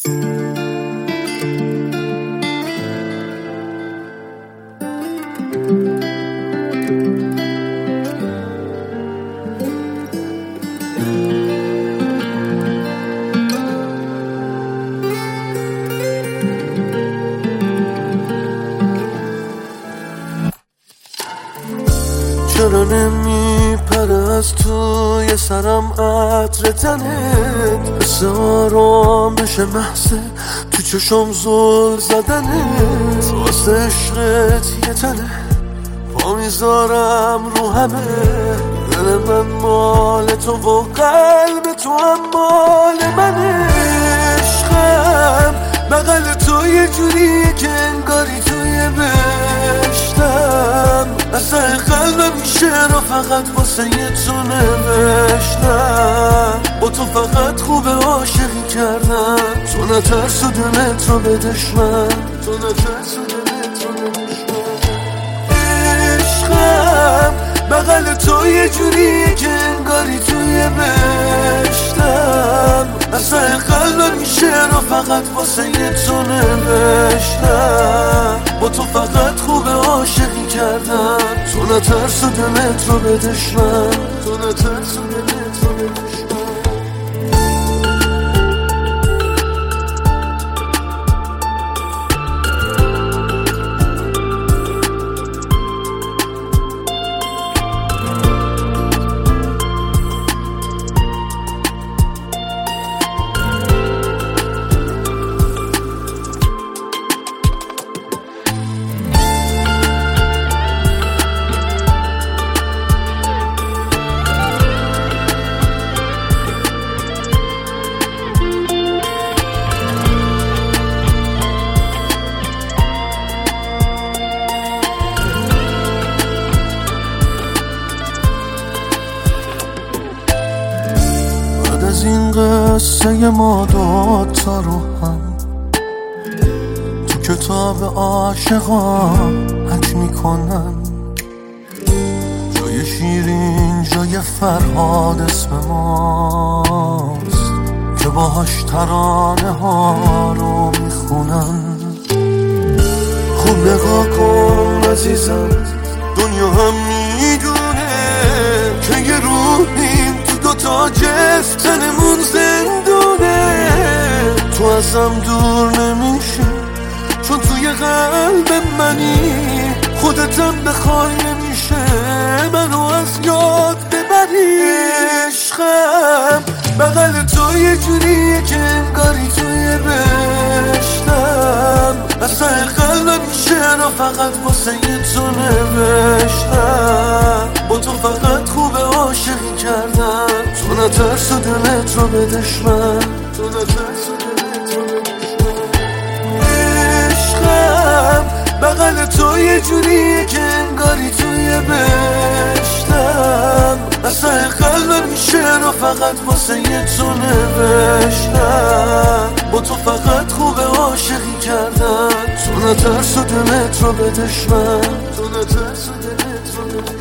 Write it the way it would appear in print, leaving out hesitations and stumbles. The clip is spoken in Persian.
چرا نمیپره از توی سرم عطر تنت، حس آرامش محض تو چشم زل زدنت، واسه عشقت یه تنه پا میذارم رو همه، دل من مال تو و قلب تو هم مال منه. عشقم بغل تو یه جوریه که انگاری توی بهشتم، اصلا قلبم میشه رو فقط واسه یه تو نوشتم، با تو فقط خوب عاشقی کردم، تو نترس و دلت رو به دشمن، تو نترس و دلت رو به دشمن. عشقم بغل تو یه جوریه که انگاری توی بهشتم، اصلا قلبم میشه رو فقط واسه یه تو نوشتم، با تو فقط خوب عاشقی کردم، تو نترس و دلت رو به دشمن، تو نترس و دلت رو به دشمن. از این قصه ما دوتا رو هم تو کتاب عاشقان حک میکنن، جای شیرین جای فرهاد اسم ماست که باهاش ترانه ها رو میخونن. خوب نگاه کن عزیزم، دنیا هم میدونه که یه روحیم دوتا جسم تنمون زندونه، تو ازم دور نمیشی چون توی قلب منی، خودتم بخوای نمیشه منو از یاد ببری. عشقم بغل تو یه جوریه که انگاری توی بهشتم، اصلا قلبم میشه رو فقط واسه یه تو نوشتم، با تو فقط خوب عاشقی کردم، تو نترس و دلت رو به دشمن، تو نترس و دلت رو به دشمن. عشقم بغل تو یه جوریه که انگاری توی بهشتم، اصلا قلبم میشه رو فقط واسه یه تو نوشتم، با تو فقط خوب عاشقی کردم، تو نترس و دلت رو به دشمن، تو نترس و دلت رو به دشمن.